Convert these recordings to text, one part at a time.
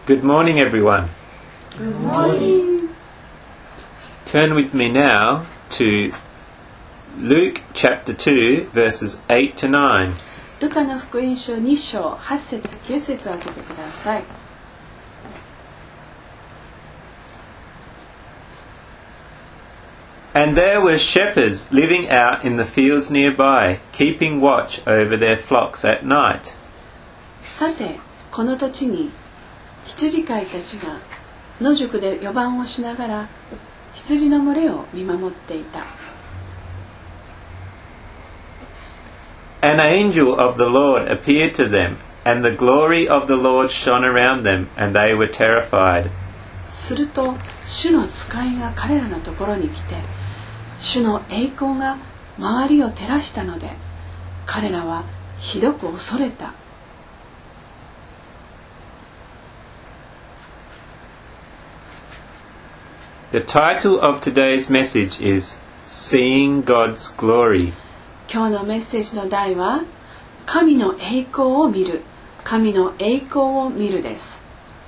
Good morning, everyone. Good morning. Turn with me now to Luke chapter 2, verses 8 to 9. ルカの福音書2章8節9節を開けてください。 And there were shepherds living out in the fields nearby, keeping watch over their flocks at night. さて、この土地に羊飼いたちが野宿で予番をしながら羊の群れを見守っていた。 An angel of the Lord appeared to them, and the glory of the Lord shone around them, and they were terrified. すると主の使いが彼らのところに来て、主の栄光が周りを照らしたので、彼らはひどく恐れた。 The title of today's message is Seeing God's Glory. 今日のメッセージの題は、神の栄光を見る、神の栄光を見るです。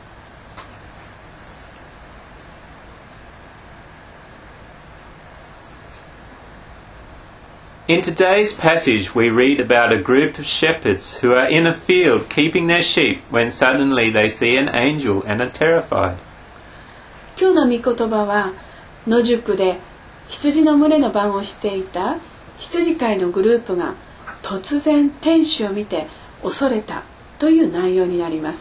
In today's passage, we read about a group of shepherds who are in a field keeping their sheep when suddenly they see an angel and are terrified. 今日の御言葉は、野宿で羊の群れの番をしていた羊飼いのグループが突然天使を見て恐れたという内容になります。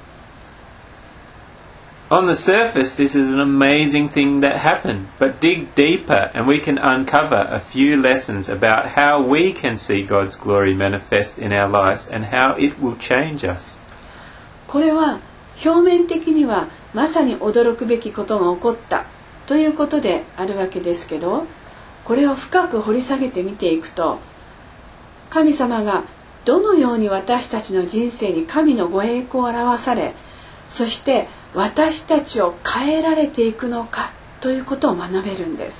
On the surface, this is an amazing thing that happened, but dig deeper and we can uncover a few lessons about how we can see God's glory manifest in our lives and how it will change us. これは表面的にはまさに驚くべきことが起こったということであるわけですけど、これを深く掘り下げて見ていくと、神様がどのように私たちの人生に神のご栄光を表され、そして私たちを変えられていくのかということを学べるんです。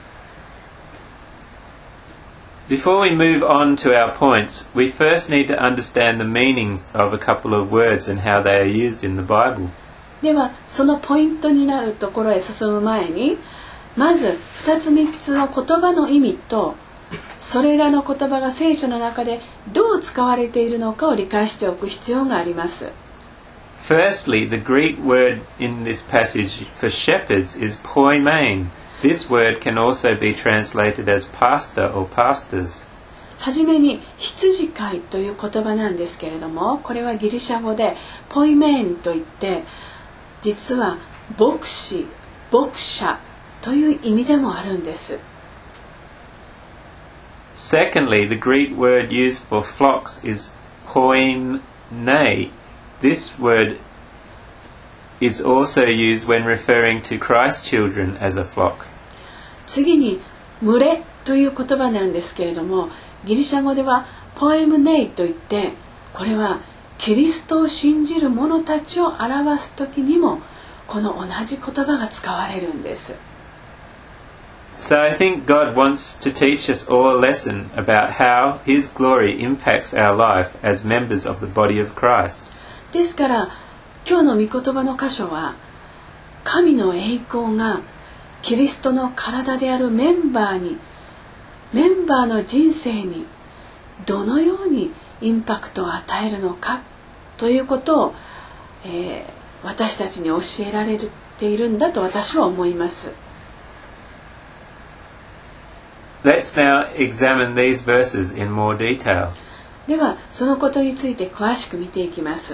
Before we move on to our points, we first need to understand the meanings of a couple of words and how they are used in the Bible. ではそのポイントになるところへ進む前に、まず2つ3つの言葉の意味と、それらの言葉が聖書の中でどう使われているのかを理解しておく必要があります。 Firstly, the Greek word in this passage for shepherds is poimen. This word can also be translated as pastor or pastors. はじめに羊飼いという言葉なんですけれども、これはギリシャ語でポイメンといって、実は牧師、牧者という意味でもあるんです。 Secondly, the Greek word used for flocks is poimne. This word is also used when referring to Christ's children as a flock. 次に群れという言葉なんですけれども、ギリシャ語ではポエムネイといって、これはキリストを信じる者たちを表すときにもこの同じ言葉が使われるんです。 So I think God wants to teach us all a lesson about how His glory impacts our life as members of the body of Christ. ですから今日の御言葉の箇所は、神の栄光がキリストの体であるメンバーの人生にどのようにインパクトを与えるのかということを、私たちに教えられているんだと私は思います。 Let's now examine these verses in more detail. ではそのことについて詳しく見ていきます。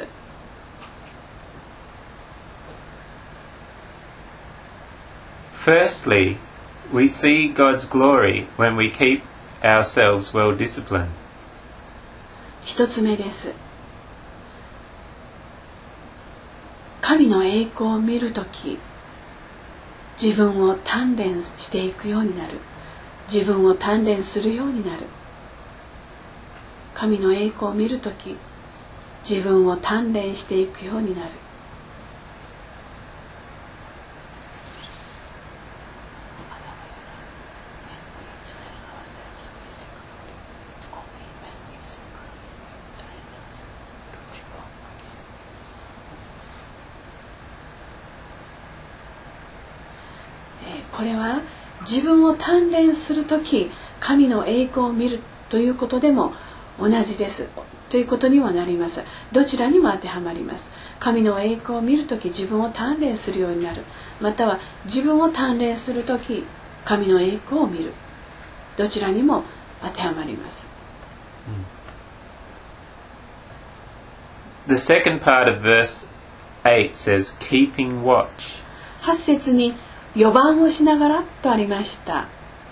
Firstly, we see God's glory when we keep ourselves well disciplined. 一つ目です。神の栄光を見るとき、自分を鍛錬していくようになる。自分を鍛錬するようになる。神の栄光を見るとき、自分を鍛錬していくようになる。 これは自分を鍛錬するとき神の栄光を見るということでも同じですということにはなります。どちらにも当てはまります。神の栄光を見るとき自分を鍛錬するようになる、または自分を鍛錬するとき神の栄光を見る、どちらにも当てはまります。 The second part of verse 8 says, keeping watch. 8節に予番をしながらとありました。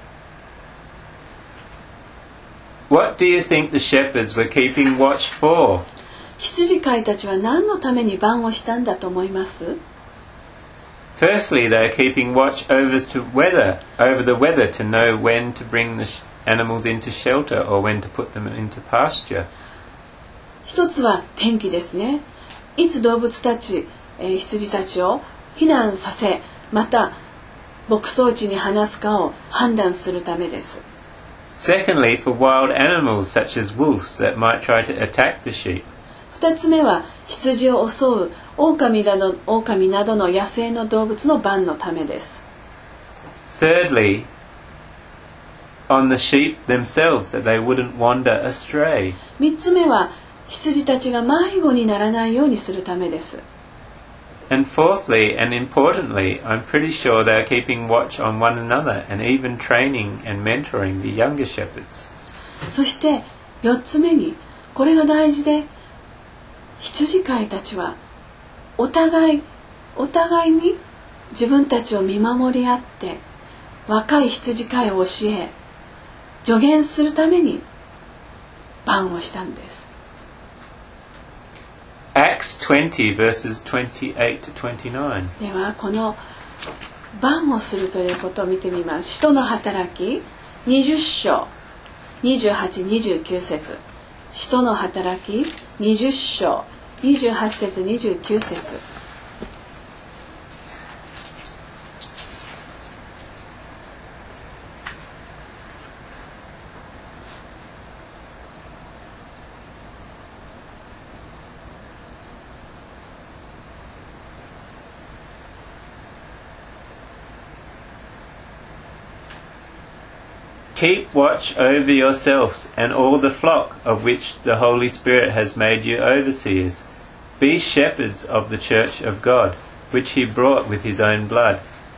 What do you think the shepherds were keeping watch for? 羊飼いたちは何のために番をしたんだと思います？ Firstly, they are keeping watch over the weather to know when to bring the animals into shelter or when to put them into pasture. 一つは天気ですね。いつ動物たち、羊たちを避難させ、また牧草地に放すかを判断するためです。 Secondly, for wild animals such as wolves that might try to attack the sheep. 二つ目は羊を襲う狼などの野生の動物の番のためです。 Thirdly, on the sheep themselves that they wouldn't wander astray. 三つ目は羊たちが迷子にならないようにするためです。 And fourthly, and importantly, I'm pretty sure they are keeping watch on one another and even training and mentoring the younger shepherds. そして4つ目に、これが大事で、羊飼いたちはお互いに自分たちを見守り合って若い羊飼いを教え助言するために番をしたんです。 Acts 20 verses 28 to 29. ではこの番をするということを見てみます。使徒の働き20章28、29節。使徒の働き20章28節29節。 Keep watch over yourselves and all the flock of which the Holy Spirit has made you overseers. Be shepherds of the church of God, which he brought with his own blood.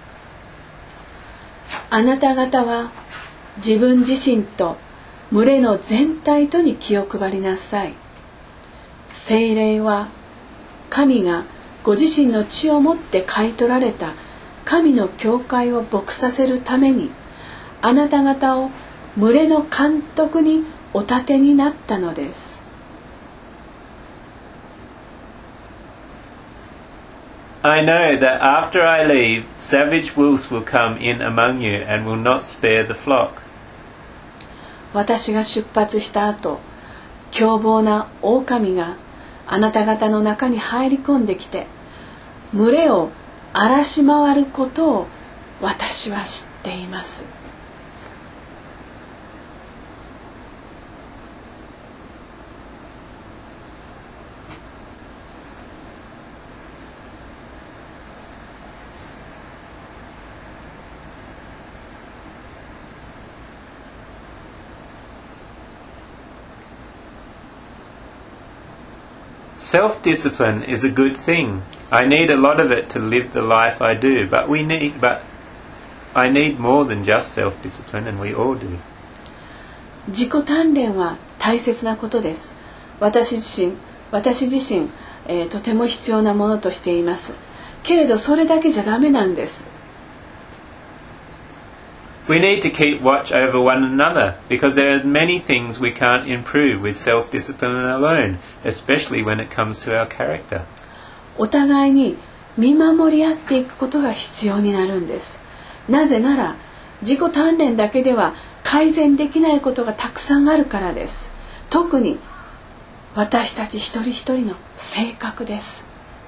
あなた方は自分自身と群れの全体とに気を配りなさい。聖霊は神がご自身の血をもって買い取られた神の教会を牧させるためにあなた方を群れの監督にお立てになったのです。 I know that after I leave, savage wolves will come in among you and will not spare the flock. 私が出発した後、凶暴な狼があなた方の中に入り込んできて、群れを荒らし回ることを私は知っています。 Self-discipline is a good thing. I need a lot of it to live the life I do, but I need more than just self-discipline, and we all do. 自己鍛錬は大切なことです。私自身、とても必要なものとしています。けれどそれだけじゃダメなんです。 We need to keep watch over one another because there are many things we can't improve with self-discipline alone, especially when it comes to our character. お互いに見守り合っていくことが必要になるんです。なぜなら自己鍛錬だけでは改善できないことがたくさんあるからです。特に私たち一人一人の性格です。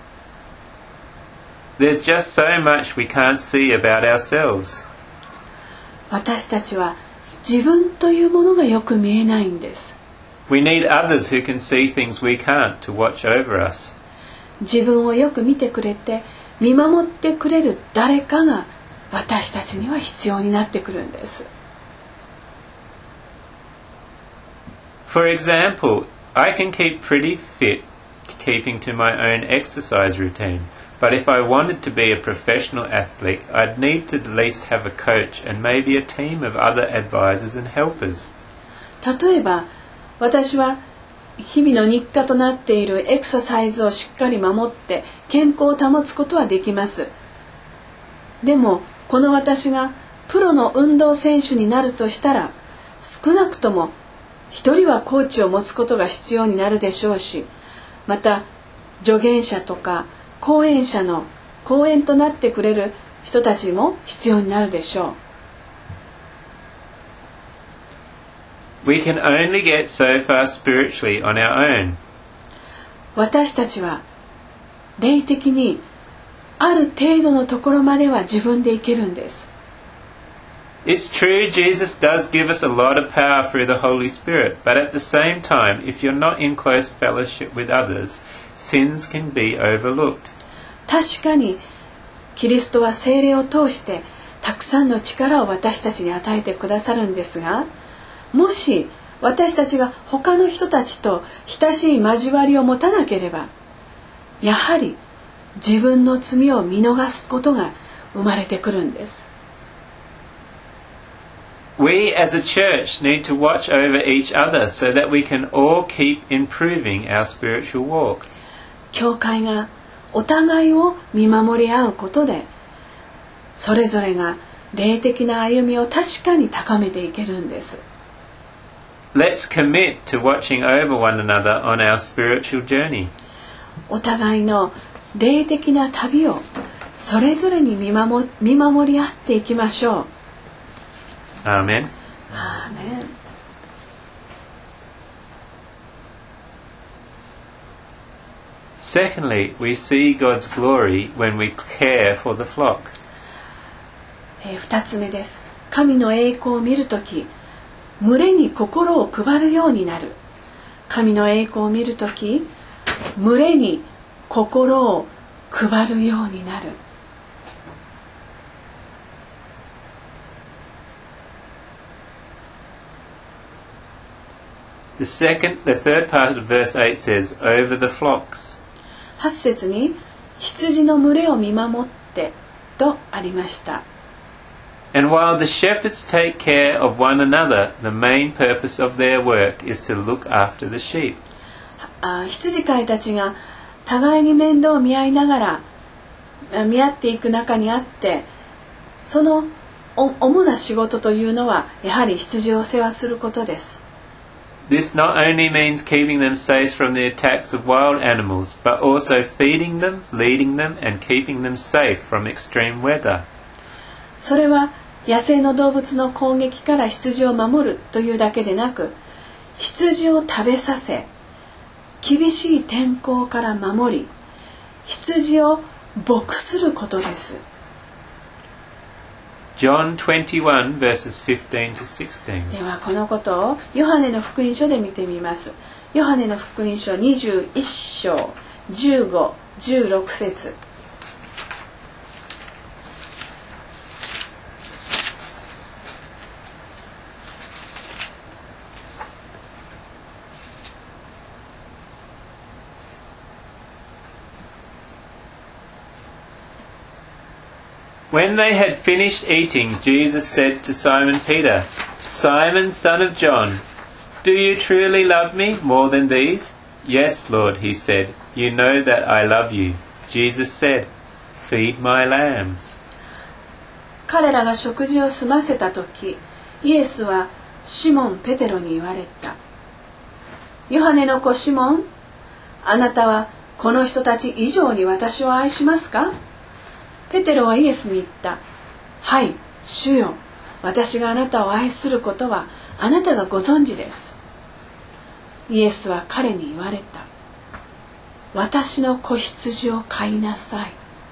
There's just so much we can't see about ourselves. 私たちは自分というものがよく見えないんです。 We need others who can see things we can't to watch over us. 自分をよく見てくれて見守ってくれる誰かが私たちには必要になってくるんです。 For example, I can keep pretty fit keeping to my own exercise routine, but if I wanted to be a professional athlete, I'd need to at least have a coach and maybe a team of other advisors and helpers. 例えば、私は日々の日課となっているエクササイズをしっかり守って健康を保つことはできます。でも、この私がプロの運動選手になるとしたら、少なくとも一人はコーチを持つことが必要になるでしょうし、また助言者とか講演者の講演となってくれる人たちも必要になるでしょう。We can only get so far spiritually on our own. 私たちは霊的にある程度のところまでは自分でいけるんです。 It's true, Jesus does give us a lot of power through the Holy Spirit, but at the same time, if you're not in close fellowship with others, sins can be overlooked. 確かにキリストは聖霊を通してたくさんの力を私たちに与えてくださるんですが、もし私たちが他の人たちと親しい交わりを持たなければ、やはり自分の罪を見逃すことが生まれてくるんです。 We as a church need to watch over each other so that we can all keep improving our spiritual walk. 教会がお互いを見守り合うことで、それぞれが霊的な歩みを確かに高めていけるんです。 Let's commit to watching over one another on our spiritual journey. お互いの霊的な旅をそれぞれに見守り合っていきましょう。 Amen. Amen. Secondly, we see God's glory when we care for the flock. 2つ目です。神の栄光を見るとき、群れに心を配るようになる。神の栄光を見るとき、群れに心を配るようになる。 The third part of verse 8 says, over the flocks. 8節に羊の群れを見守ってとありました。 And while the shepherds take care of one another, the main purpose of their work is to look after the sheep. 羊飼いたちが互いに面倒を見合いながら見合っていく中にあって、その主な仕事というのはやはり羊を世話することです。 This not only means keeping them safe from the attacks of wild animals, but also feeding them, leading them, and keeping them safe from extreme weather. それは野生の動物の攻撃から羊を守るというだけでなく、羊を食べさせ、厳しい天候から守り、羊を牧することです。 John 21 verses 15 to 16. ではこのことをヨハネの福音書で見てみます。ヨハネの福音書21章15、16節。 When they had finished eating, Jesus said to Simon Peter, Simon, son of John, do you truly love me more than these? Yes, Lord, he said, you know that I love you. Jesus said, feed my lambs. 彼らが食事を済ませたとき、イエスはシモン・ペテロに言われた。ヨハネの子シモン、あなたはこの人たち以上に私を愛しますか？ペテロはイエスに言った。はい、主よ。私があなたを愛することはあなたがご存知です。イエスは彼に言われた。私の子羊を飼いなさい。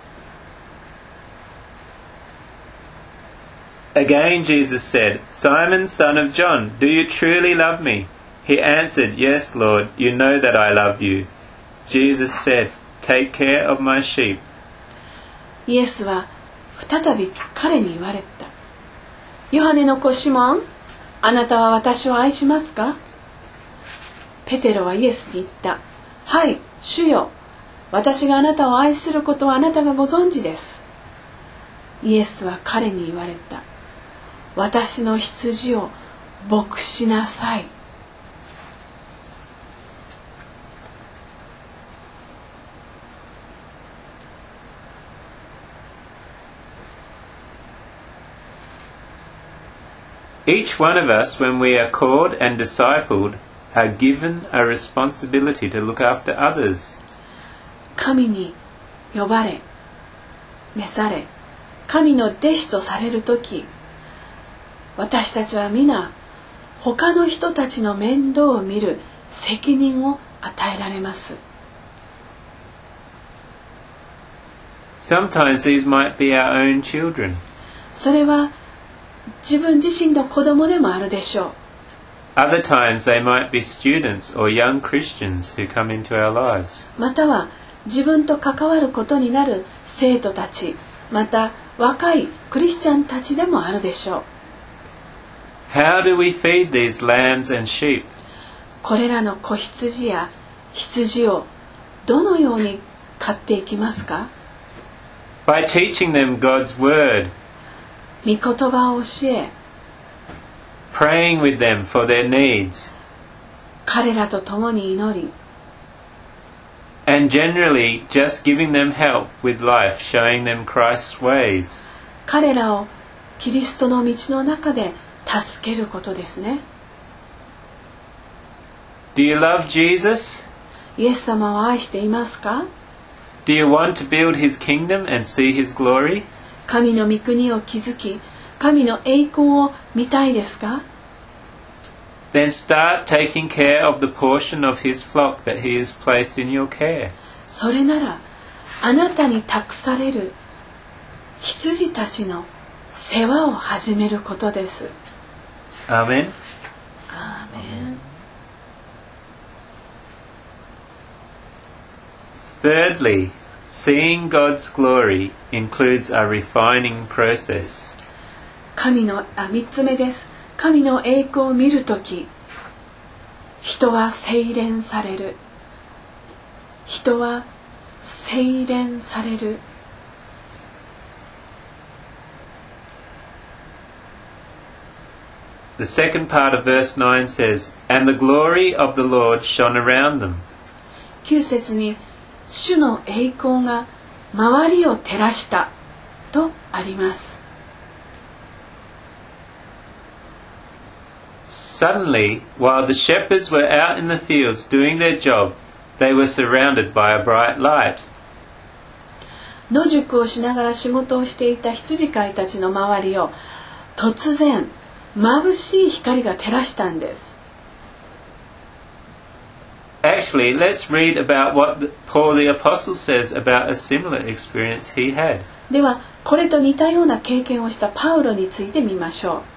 Again Jesus said, Simon, son of John, do you truly love me? He answered, Yes, Lord, you know that I love you. Jesus said, Take care of my sheep. イエスは再び彼に言われた。ヨハネの子シモン、あなたは私を愛しますか？ペテロはイエスに言った。はい、主よ。私があなたを愛することはあなたがご存知です。イエスは彼に言われた。私の羊を牧しなさい。 Each one of us, when we are called and discipled, are given a responsibility to look after others. 神に呼ばれ、召され、神の弟子とされるとき、私たちは皆、他の人たちの面倒を見る責任を与えられます。 Sometimes these might be our own children. それは自分自身の子供でもあるでしょう。 Other times they might be students or young Christians who come into our lives. または自分と関わることになる生徒たち、また若いクリスチャンたちでもあるでしょう。 How do we feed these lambs and sheep? これらの子羊や羊をどのように飼っていきますか？ By teaching them God's word, 御言葉を教え、 praying with them for their needs, 彼らと共に祈り、 and generally just giving them help with life, showing them Christ's ways. 彼らをキリストの道の中で助けることですね。 Do you love Jesus? イエス様を愛していますか？ Do you want to build his kingdom and see his glory? 神の御国を築き、神の栄光を見たいですか？ Then start taking care of the portion of his flock that he has placed in your care. それなら、あなたに託される羊たちの世話を始めることです。 Amen. アーメン。 Thirdly, seeing God's glory includes a refining process. 3つ目です。神の栄光を見るとき、人は洗練される。人は洗練される。 The second part of verse 9 says, And the glory of the Lord shone around them. 9節に、主の栄光が周りを照らしたとあります。 Suddenly, while the shepherds were out in the fields doing their job, they were surrounded by a bright light. 野宿をしながら仕事をしていた羊飼いたちの周りを突然眩しい光が照らしたんです。 Actually, let's read about what Paul the Apostle says about a similar experience he had. ではこれと似たような経験をしたパウロについて見ましょう。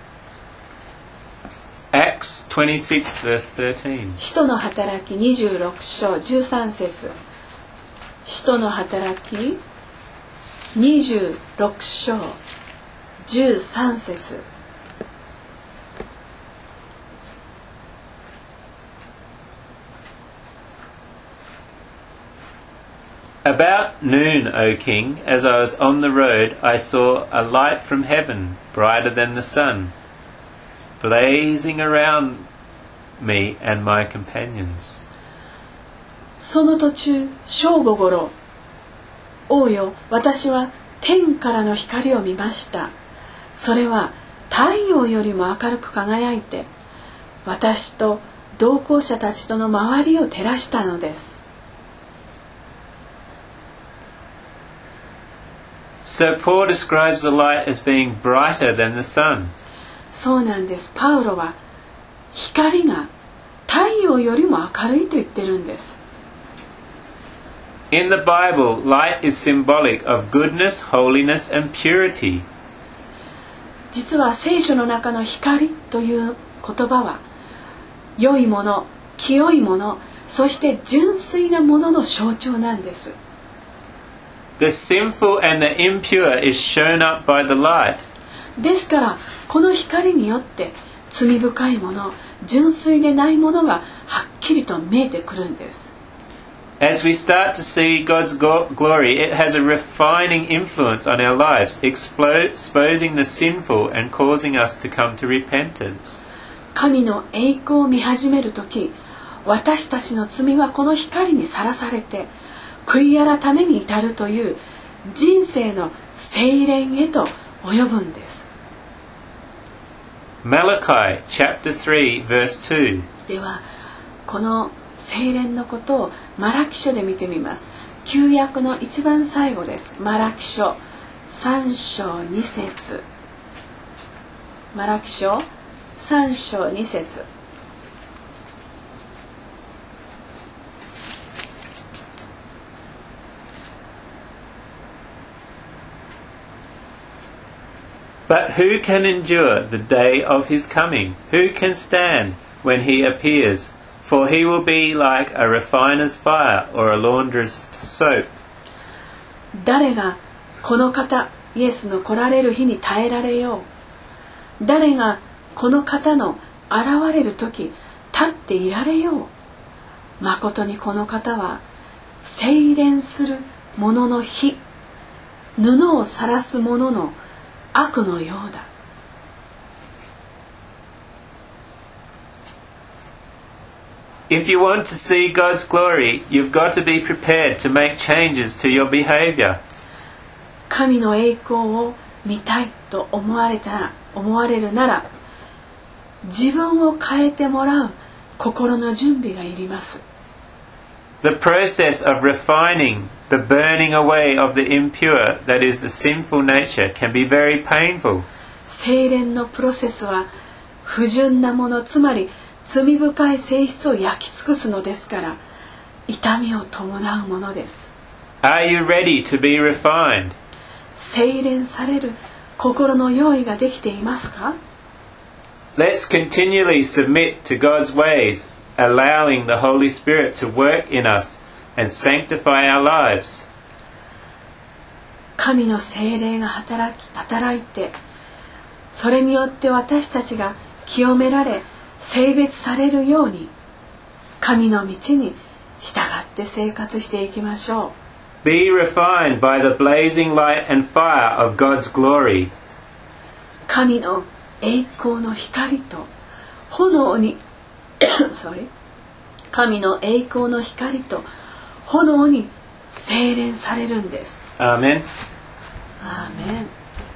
Acts 26 verse 13. 使徒の働き26章13節。使徒の働き26章13節。 About noon, O king, as I was on the road, I saw a light from heaven, brighter than the sun, blazing around me and my companions. その途中、正午ごろ、王よ、私は天からの光を見ました。それは太陽よりも明るく輝いて、私と同行者たちとの周りを照らしたのです。 So Paul describes the light as being brighter than the sun. そうなんです。パウロは光が太陽よりも明るいと言ってるんです。 In the Bible, light is symbolic of goodness, holiness, and purity. 実は聖書の中の光という言葉は、良いもの、清いもの、そして純粋なものの象徴なんです。 The sinful and the impure is shown up by the light. ですからこの光によって罪深いもの、純粋でないものがはっきりと見えてくるんです。 As we start to see God's glory, it has a refining influence on our lives, exposing the sinful and causing us to come to repentance. 神の栄光を見始めるとき、私たちの罪はこの光にさらされて悔い改めに至るという人生の清廉へと及ぶんです。 Malachi chapter 3 verse 2. ではこの清廉のことをマラキ書で見てみます。旧約の一番最後です。マラキ書3章2節。マラキ書3章2節。 But who can endure the day of his coming? Who can stand when he appears? For he will be like a refiner's fire or a launderer's soap. 誰がこの方イエスの来られる日に耐えられよう。誰がこの方の現れる時立っていられよう。まことにこの方は清廉する者の火、布を晒す者の悪のようだ。 If you want to see God's glory, you've got to be prepared to make changes to your behavior. 神の栄光を見たいと思われるなら、自分を変えてもらう心の準備がいります。 The process of refining, the burning away of the impure, that is the sinful nature, can be very painful. 清廉のプロセスは不純なもの、つまり罪深い性質を焼き尽くすのですから、痛みを伴うものです。 Are you ready to be refined? 清廉される心の用意ができていますか？ Let's continually submit to God's ways, allowing the Holy Spirit to work in us and sanctify our lives. 神の聖霊が働いて、それによって私たちが清められ、聖別されるように、神の道に従って生活していきましょう。 Be refined by the blazing light and fire of God's glory. 神の栄光の光と炎に神の栄光の光と炎に精錬されるんです。 アーメン。 アーメン。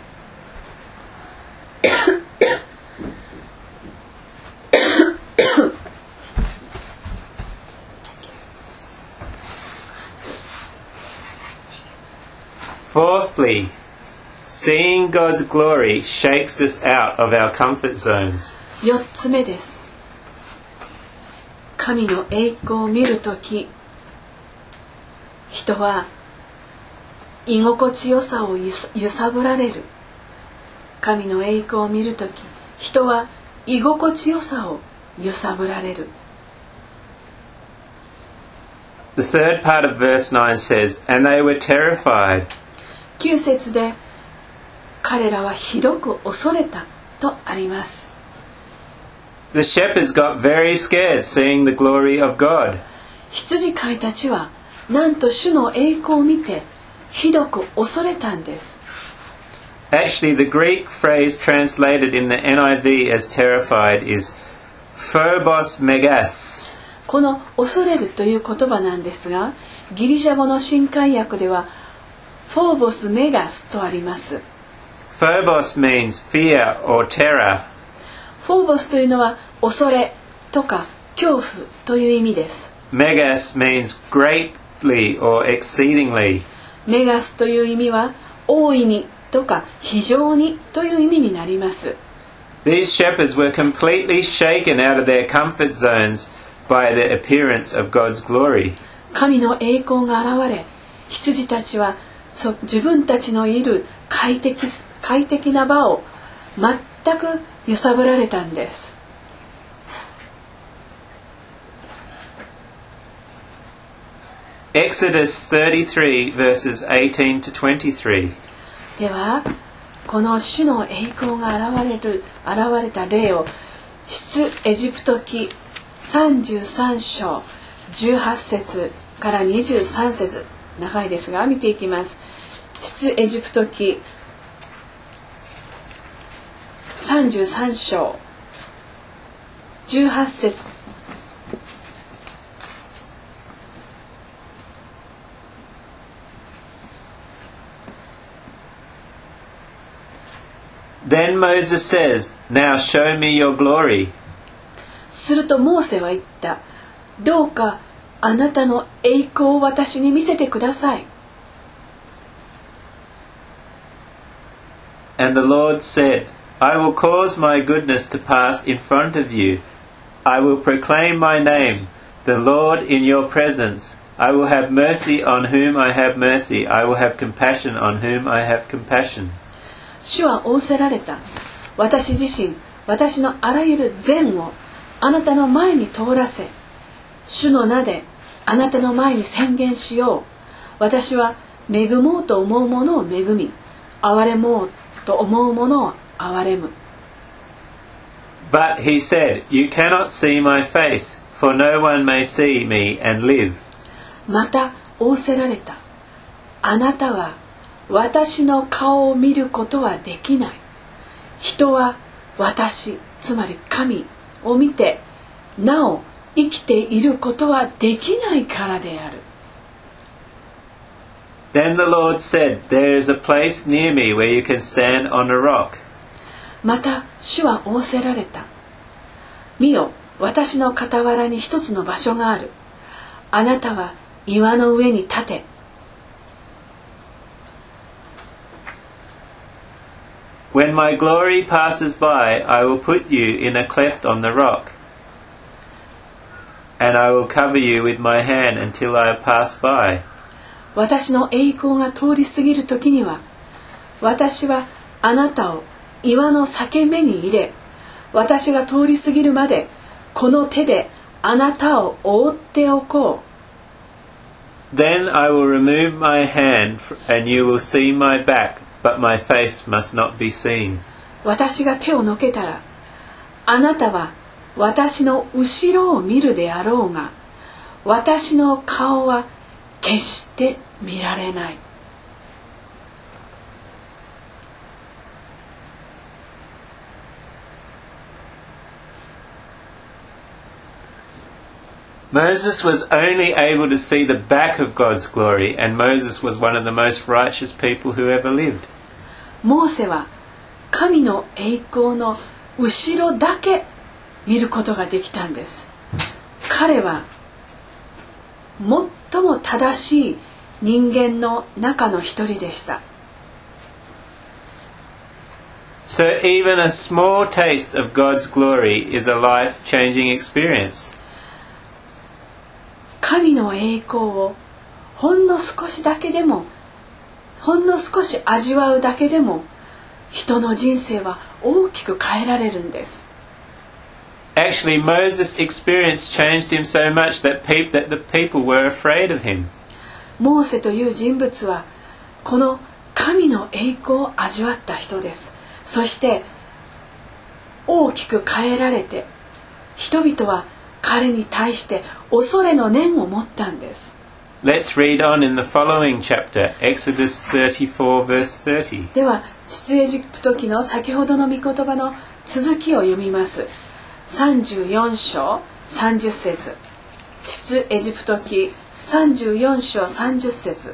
Fourthly, seeing God's glory shakes us out of our comfort zones. 4つ目です。神の栄光を見るとき、人は居心地よさを揺さぶられる。神の栄光を見るとき、人は居心地よさを揺さぶられる。 The third part of verse 9 says, And they were terrified. 9節で彼らはひどく恐れたとあります。 The shepherds got very scared seeing the glory of God. 羊飼いたちはなんと主の栄光を見てひどく恐れたんです。 Actually, the Greek phrase translated in the NIV as terrified is phobos megas. この恐れるという言葉なんですが、ギリシャ語の新海訳ではフォーボスメガスとあります。 Phobos means fear or terror. フォーボスというのは恐れとか恐怖という意味です。 Megas means greatly or exceedingly. メガスという意味は大いにとか非常にという意味になります。 These shepherds were completely shaken out of their comfort zones by the appearance of God's glory. 神の栄光が現れ、羊たちは自分たちのいる快適な場を全く揺さぶられたんです。 Exodus 33 verses 18 to 23. ではこの主の栄光が現れた例を出エジプト記33章18節から23節、長いですが見ていきます。出エジプト記33章18節。 Then Moses says, Now show me your glory. するとモーセは言った。どうかあなたの栄光を私に見せてください。 And the Lord said, I will cause my goodness to pass in front of you. I will proclaim my name, the Lord in your presence. I will have mercy on whom I have mercy. I will have compassion on whom I have compassion. 主は仰せられた。私自身、私のあらゆる善をあなたの前に通らせ、主の名であなたの前に宣言しよう。私は恵もうと思うものを恵み、憐れもうと思うものを憐れむ。 But he said, You cannot see my face, for no one may see me and live. また仰せられた。あなたは私の顔を見ることはできない。人は私、つまり神を見て、なお生きていることはできないからである。 Then the Lord said, There is a place near me where you can stand on a rock. また主は仰せられた。見よ、私の傍らに一つの場所がある。あなたは岩の上に立て。 When my glory passes by, I will put you in a cleft on the rock, and I will cover you with my hand until I pass by. 私の栄光が通り過ぎるときには、私はあなたを岩の裂け目に入れ、私が通り過ぎるまでこの手であなたを覆っておこう。Then I will remove my hand, and you will see my back.But my face must not be seen. 私が手をのけたら、あなたは私の後ろを見るであろうが、私の顔は決して見られない。 Moses was only able to see the back of God's glory, and Moses was one of the most righteous people who ever lived. モーセは神の栄光の後ろだけ見ることができたんです。彼は最も正しい人間の中の一人でした。 So even a small taste of God's glory is a life-changing experience. 神の栄光をほんの少し味わうだけでも、人の人生は大きく変えられるんです。 Actually, Moses' experience changed him so much that the people were afraid of him. モーセという人物はこの神の栄光を味わった人です。そして大きく変えられて、人々は彼に対して恐れの念を持ったんです。 Let's read on in the following chapter, Exodus 34 verse 30. では出エジプト記の先ほどの御言葉の続きを読みます。34章30節。出エジプト記34章30節。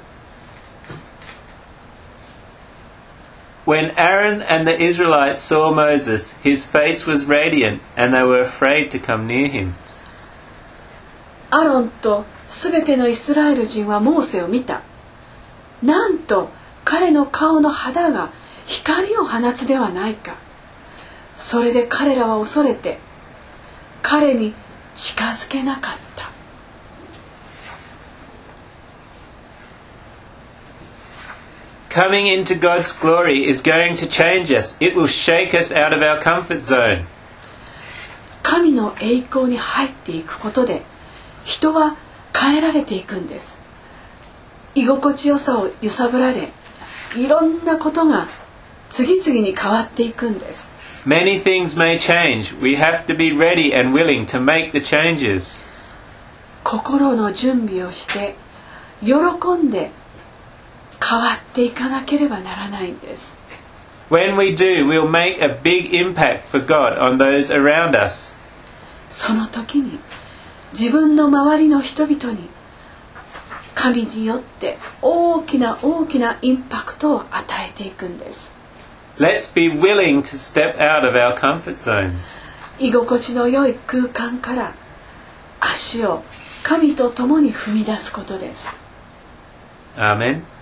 When Aaron and the Israelites saw Moses, his face was radiant, and they were afraid to come near him. アロンとすべてのイスラエル人はモーセを見た。なんと彼の顔の肌が光を放つではないか。それで彼らは恐れて彼に近づけなかった。 Coming into God's glory is going to change us. It will shake us out of our comfort zone. 神の栄光に入っていくことで、人は変えられていくんです。 居心地よさを揺さぶられ、いろんなことが次々に変わっていくんです。 Many things may change. We have to be ready and willing to make the changes. 心の準備をして喜んで変わっていかなければならないんです。 When we do, we'll make a big impact for God on those around us. その時に自分の周りの人々に神によって大きな大きなインパクトを与えていくんです。 Let's be willing to step out of our comfort zones. 居心地の良い空間から足を神と共に踏み出すことです。 Amen.